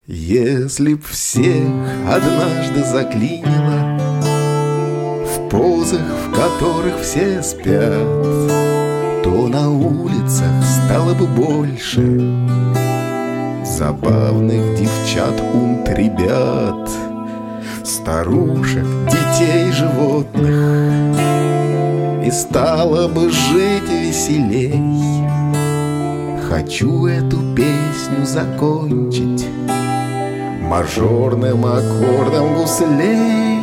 Если б всех однажды заклинило в позах, в которых все спят, то на улицах стало бы больше забавных девчат, ребят, старушек, детей, животных, и стало бы жить веселей. Хочу эту песню закончить мажорным аккордом гуслей.